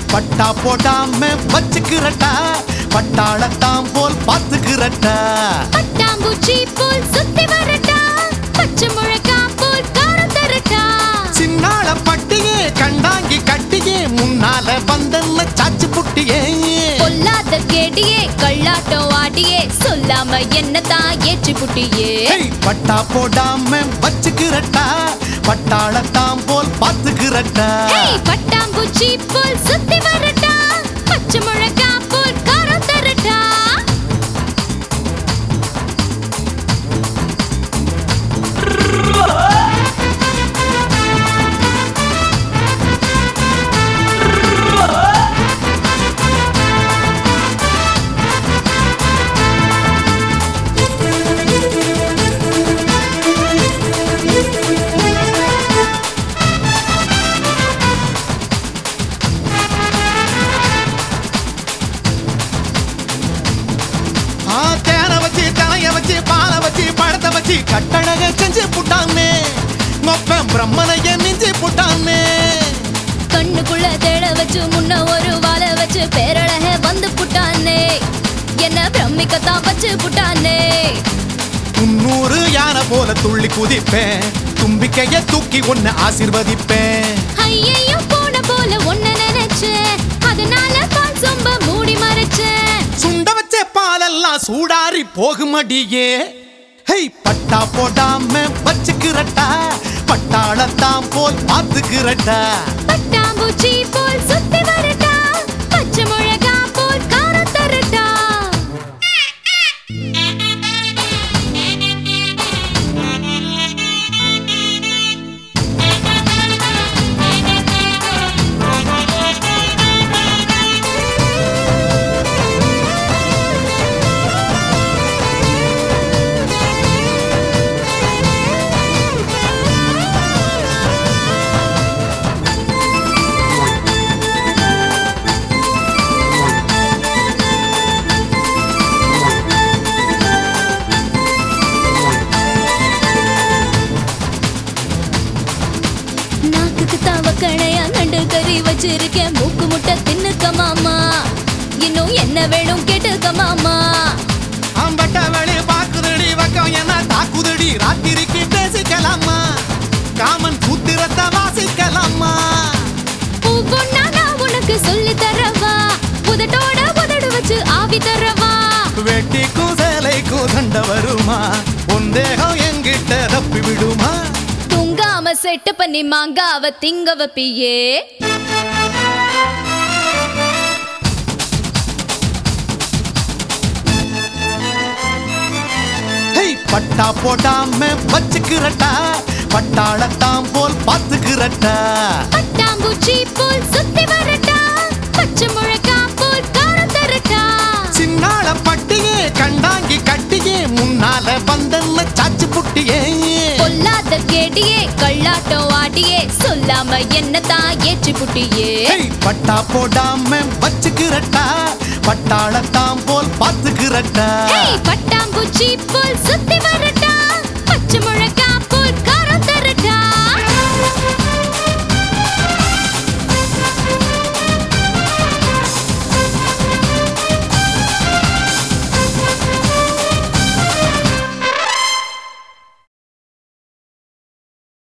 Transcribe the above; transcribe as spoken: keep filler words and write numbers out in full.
பட்டா போடாம வச்சுக்கிறட்டா பட்டாளத்தாம் போல் பாத்துக்கிறட்டா பட்டாம்பூச்சி போல் சுத்தி வரட்டா பச்சை முழக்கா போல் காரம் தரட்டா சின்னாள பட்டியே கண்டாங்கி கட்டியே முன்னால வந்தன்ன சாச்சு புட்டியே பொல்லாத கேடியே கள்ளாட்டம் ஆடியே சொல்லாம என்னதான் ஏற்றி புட்டியே பட்டா போடாம வச்சுக்கிறட்டா பட்டாளத்தாம் போல் பாத்துக்கிறட்டா பட்டாம்பூச்சி போல் சுத்தி வரட்டா பச்சை முழக்கா போல் காரம் தரட்டா கட்டழக செஞ்சு புட்டானே மொப்பம் பிரம்மனைய மிஞ்சி புட்டானே கண்ணுக்குள்ள தேட வச்சு முன்ன ஒரு வாழ வச்சு பேரழக வந்து புட்டானே என்ன பிரமிக்கத்தான் வச்சு புட்டானே முன்னூறு யானை போல துள்ளி குதிப்பேன் தும்பிக்கைய தூக்கி ஒன்னு ஆசீர்வதிப்பேன் ஐயையோ போன போல ஒன்ன நினைச்சேன் அதனால பால் சொம்ப மூடி மறைச்சேன் சுண்ட வச்ச பாலெல்லாம் சூடாரி போகுமடியே பட்டா போடாம வச்சுக்கிறட்டா பட்டாளத்தாம் போல் பாத்துக்கிறட்டா பட்டாம்பூச்சி போல் சுத்தி வரட்டா பச்சை முழகா போல் காரம் தரட்டா கணையா நண்டு கறி வச்சிருக்கேன் மூக்கு முட்டை தின்னுக்க மாமா இன்னும் என்ன வேணும் கேட்டுக்க மாமா ஆம்பட்ட வழி பாக்குதடி வக்கம் என்ன தாக்குதடி ராத்திரிக்கு பேசிக்கலாமா காமன் சூத்திரத்தை வாசிக்கலாமா ஒவ்வொன்னா நான் உனக்கு சொல்லி தரவா உதட்டோட உதடு வச்சு ஆவி தரவா வெட்டிக்கும் சேலைக்கும் சண்டை வருமா உன் தேகம் எங்கிட்ட தப்பி விடுமா தூங்காம செட்டு பண்ணி மாங்காவ திங்க வப்பியே பட்டா போடாம வச்சுக்கிறட்டா பட்டாளத்தாம் போல் பாத்துக்கிறட்டா பட்டாம்பூச்சி போல் சுத்தி வரட்டா பச்சை முழக்கா போல் காரம் தரட்டா சின்னாள பட்டியே கண்டாங்கி கட்டியே முன்னால வந்தன்ன சாச்சு புட்டியே பொல்லாத கேடியே கள்ளாட்டம் ஆடியே சொல்லாம என்னதான் ஏற்றி புட்டியே பட்டா போடாம வச்சுக்கிறட்டா பட்டாளத்தாம் போல் பாத்துக்கிறட்டா பட்டாம்பூச்சி போல் சுத்தி வரட்டா பச்சை முழக்கா